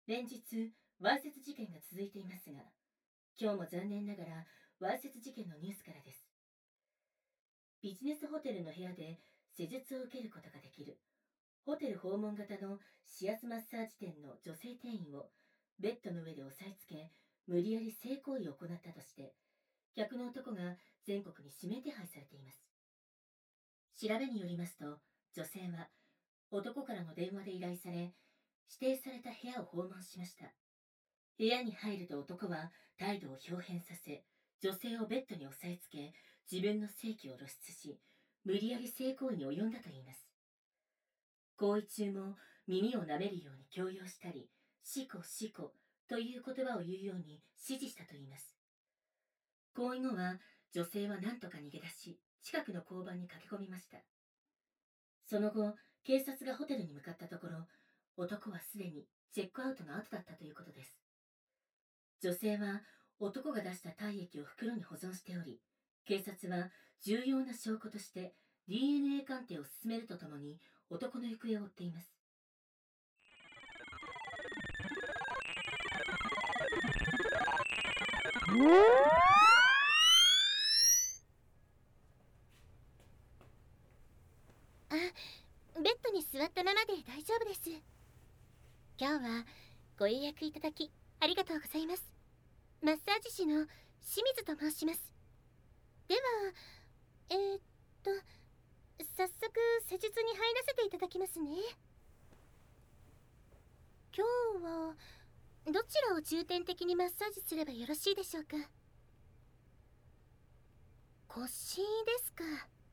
連日、わいせつ事件が続いていますが、今日も残念ながらわいせつ事件のニュースからです。ビジネスホテルの部屋で施術を受けることができるホテル訪問型の指圧マッサージ店の女性店員をベッドの上で押さえつけ、無理やり性行為を行ったとして、客の男が全国に指名手配されています。調べによりますと、女性は男からの電話で依頼され、指定された部屋を訪問しました。部屋に入ると男は態度を表変させ、女性をベッドに押さえつけ、自分の性器を露出し、無理やり性行為に及んだといいます。行為中も耳を舐めるように強要したり、シコシコという言葉を言うように指示したといいます。行為後は女性は何とか逃げ出し、近くの交番に駆け込みました。その後、警察がホテルに向かったところ、男はすでにチェックアウトの後だったということです。女性は男が出した体液を袋に保存しており、警察は重要な証拠として DNA 鑑定を進めるとともに男の行方を追っています。 ベッドに座ったままで大丈夫です。今日はご予約いただきありがとうございます。マッサージ師の清水と申します。では早速施術に入らせていただきますね。今日はどちらを重点的にマッサージすればよろしいでしょうか。腰ですか。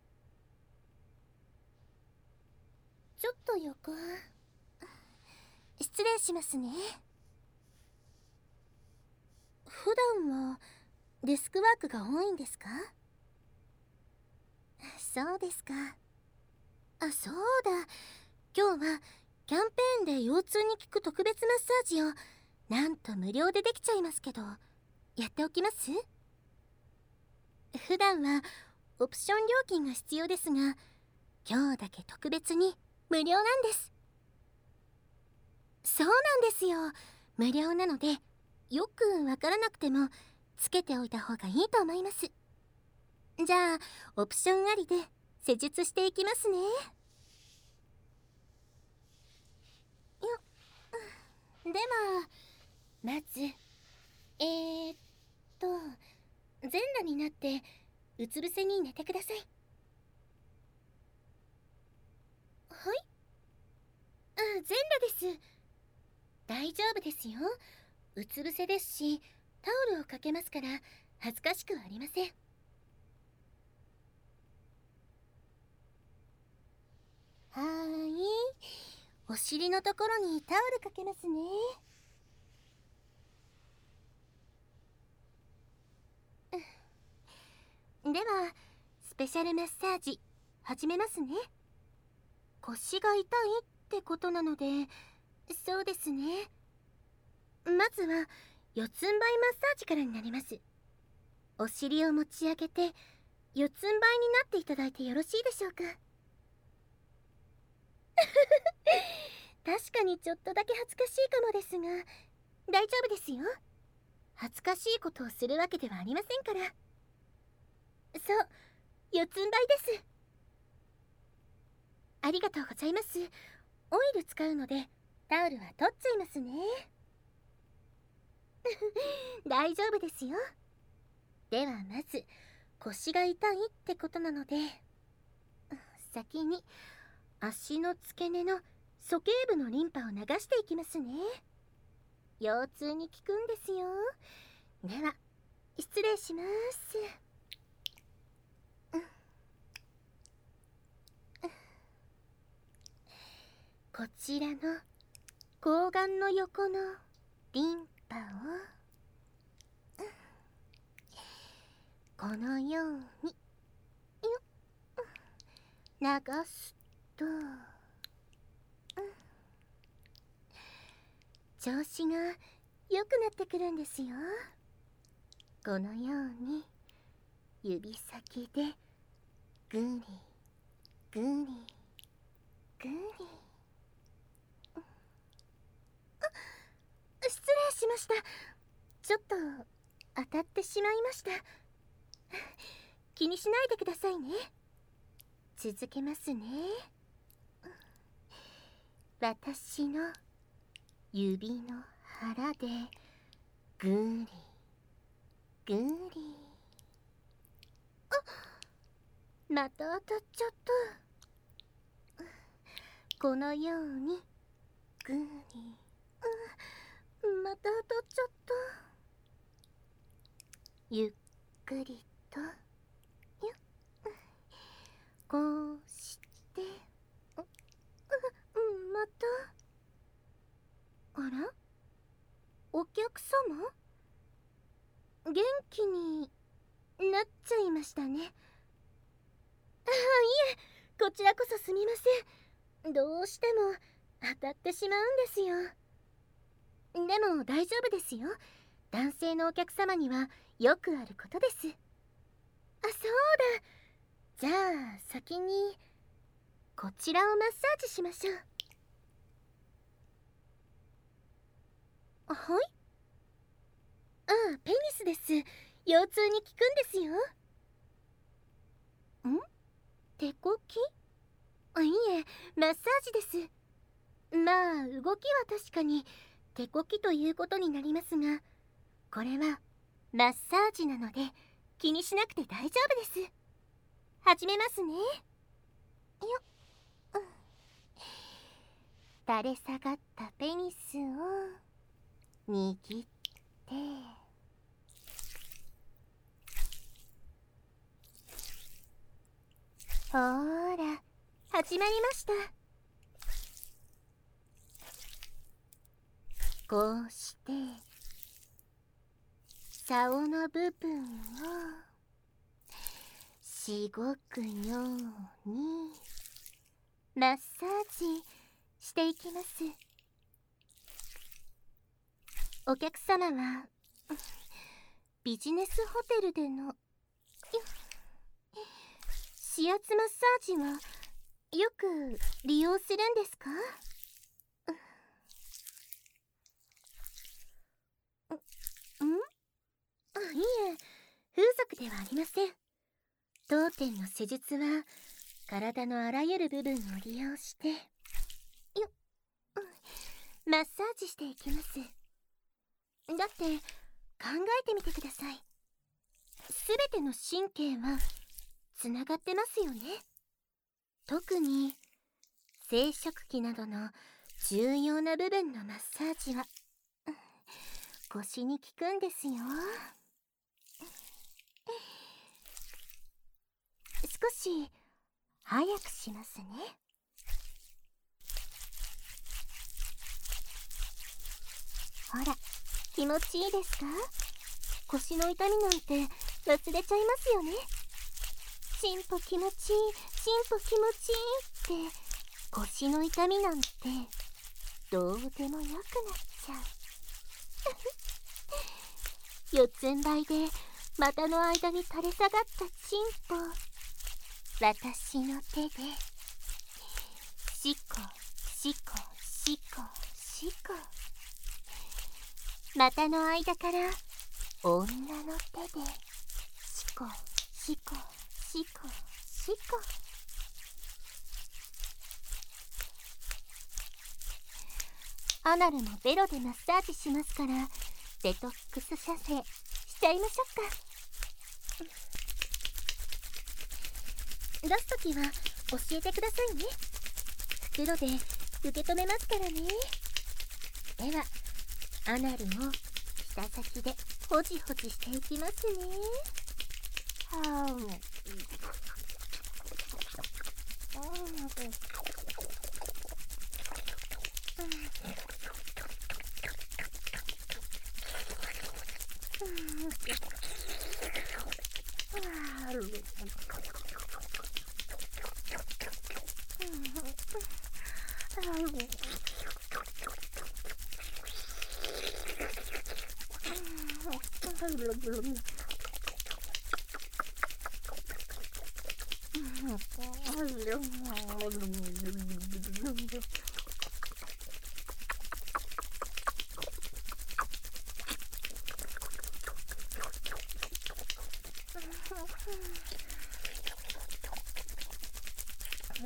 ちょっと横。失礼しますね。普段はデスクワークが多いんですか？そうですか。そうだ。今日はキャンペーンで腰痛に効く特別マッサージをなんと無料でできちゃいますけど、やっておきます？普段はオプション料金が必要ですが、今日だけ特別に無料なんです。そうなんですよ。無料なので、よくわからなくてもつけておいた方がいいと思います。じゃあオプションありで施術していきますね。ではまず全裸になってうつ伏せに寝てください。はい。全裸です。大丈夫ですよ。うつ伏せですし、タオルをかけますから恥ずかしくはありません。お尻のところにタオルかけますね。ではスペシャルマッサージ始めますね。腰が痛いってことなので、そうですね。まずは四つん這いマッサージからになります。お尻を持ち上げて四つん這いになっていただいてよろしいでしょうか。確かにちょっとだけ恥ずかしいかもですが、大丈夫ですよ。恥ずかしいことをするわけではありませんから。そう、四つん這いです。ありがとうございます。オイル使うのでタオルは取っちゃいますね。大丈夫ですよ。ではまず腰が痛いってことなので、先に足の付け根の鼠径部のリンパを流していきますね。腰痛に効くんですよ。では失礼します。こちらの睾丸の横のリンパをこのように流すと、調子が良くなってくるんですよ。このように指先でグリグリグリ。 ました。ちょっと当たってしまいました。気にしないでくださいね。続けますね。私の指の腹でぐりぐり。また当たっちゃった。このようにぐり、また当たっちゃった。ゆっくりとこうしてまた。あら、お客様、元気になっちゃいましたね。いえ、こちらこそすみません。どうしても当たってしまうんですよ。でも大丈夫ですよ。男性のお客様にはよくあることです。そうだ。じゃあ先にこちらをマッサージしましょう。はい。ペニスです。腰痛に効くんですよ。手こき？いえ、マッサージです。まあ動きは確かに手こきということになりますが、これはマッサージなので気にしなくて大丈夫です。始めますね。垂れ下がったペニスを握って、ほーら、始まりました。こうして竿の部分をしごくようにマッサージしていきます。お客様はビジネスホテルでの指圧マッサージはよく利用するんですか？いえ、風俗ではありません。当店の施術は体のあらゆる部分を利用してマッサージしていきます。だって考えてみてください。すべての神経はつながってますよね。特に生殖器などの重要な部分のマッサージは腰に効くんですよ。少し早くしますね。ほら、気持ちいいですか？腰の痛みなんて忘れちゃいますよね。進歩気持ちいい、進歩気持ちいいって腰の痛みなんてどうでもよくなっちゃう。四つん這いで股の間に垂れ下がったチンポ、私の手でシコシコシコシコ、股の間から女の手でシコシコシコシコ。アナルもベロでマッサージしますから、デトックス射精しちゃいましょうか。出すときは教えてくださいね。袋で受け止めますからね。ではアナルを舌先でホジホジしていきますね。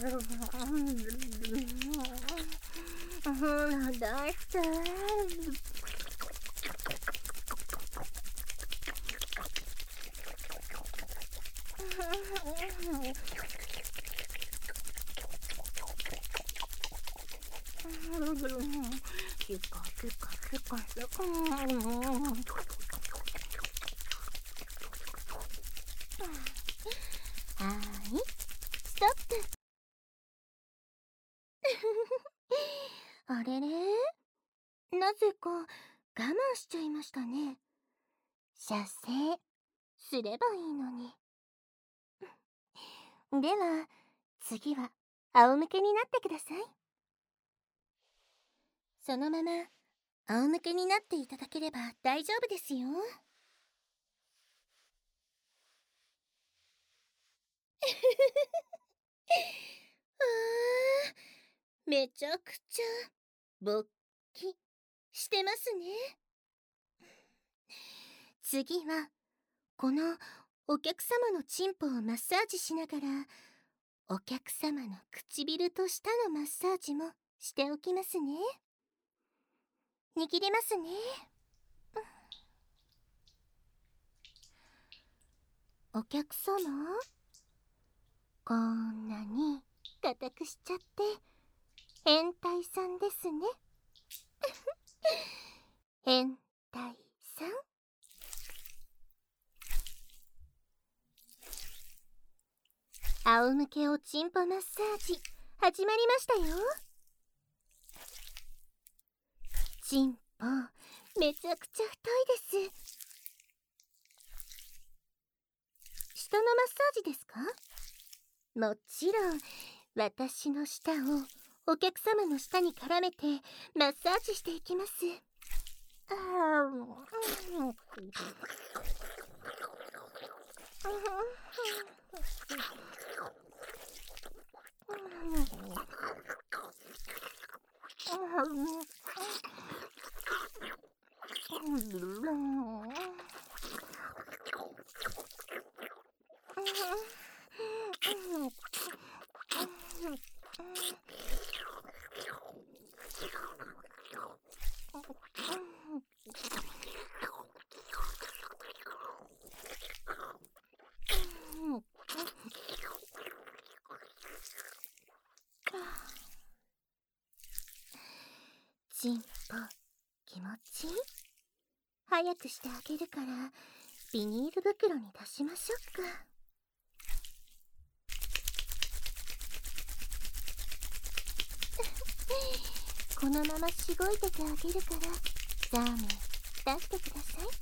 だして。はい、ストップ。あれれ、なぜか我慢しちゃいましたね。射精すればいいのに。では次は仰向けになってください。そのまま仰向けになっていただければ大丈夫ですよ。めちゃくちゃ勃起してますね。次はこのお客様のチンポをマッサージしながら、お客様の唇と舌のマッサージもしておきますね。握りますね。お客様、こんなに固くしちゃって変態さんですね。変態さん。仰向けおちんぽマッサージ始まりましたよ。ちんぽめちゃくちゃ太いです。舌のマッサージですか？もちろん私の舌をお客様の舌に絡めてマッサージしていきます。ちんぽ気持ちいい？早くしてあげるからビニール袋に出しましょうか。このまましごいててあげるからザーメン出してください。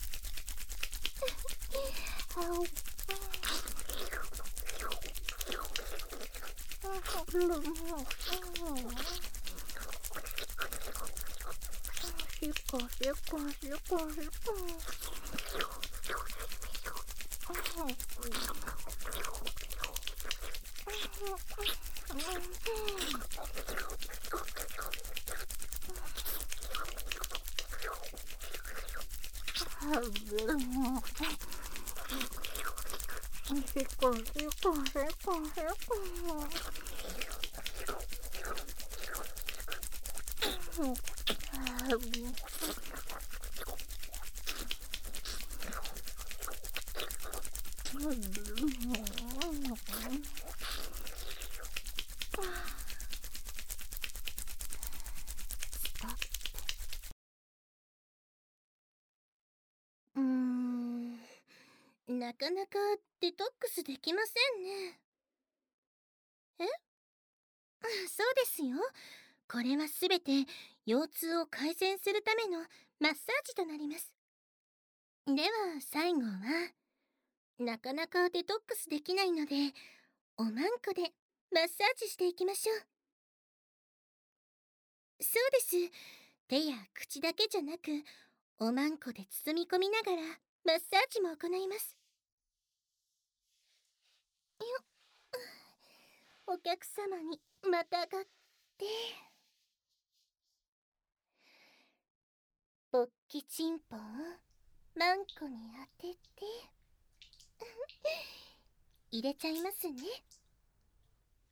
なかなかデトックスできませんね。そうですよ。これはすべて腰痛を改善するためのマッサージとなります。では最後はなかなかデトックスできないのでおまんこでマッサージしていきましょう。そうです。手や口だけじゃなくおまんこで包み込みながらマッサージも行います。よっ、お客様にまたがって勃起チンポをマンコに当てて入れちゃいますね。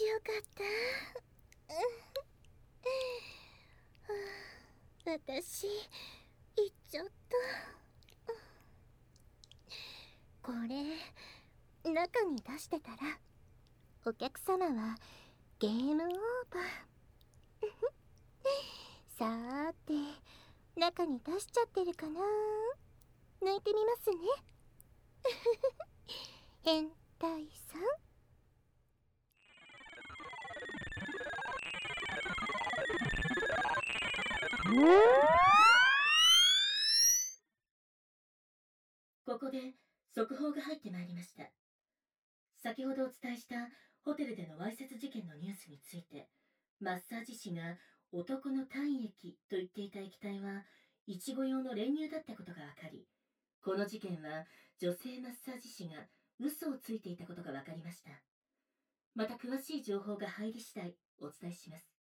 しよかった。私言っちゃった。これ中に出してたらお客様はゲームオーバー。さーて、中に出しちゃってるかな。抜いてみますね。変態さん。 ここで速報が入ってまいりました。先ほどお伝えしたホテルでのわいせつ事件のニュースについて、マッサージ師が男の体液と言っていた液体はイチゴ用の練乳だったことが分かり、この事件は女性マッサージ師が嘘をついていたことが分かりました。また詳しい情報が入り次第お伝えします。